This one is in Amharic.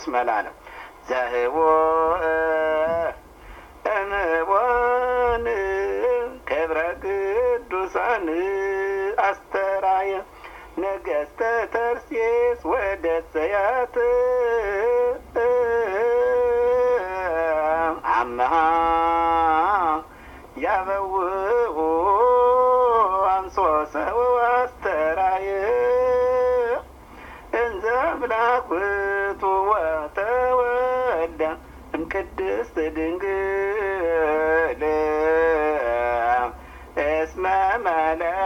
መላለም ዘህቦ እምቦን ክብረ ቅዱሳን አስተራየ ነገሥተ ተርሴስ ወደሰያት አመሃ ያበውኡ አንሶሰ ወአስተራየ እንዘ አምላክ ውእቱ ወተወልደ እምቅድስት ድንግል እስመ መለ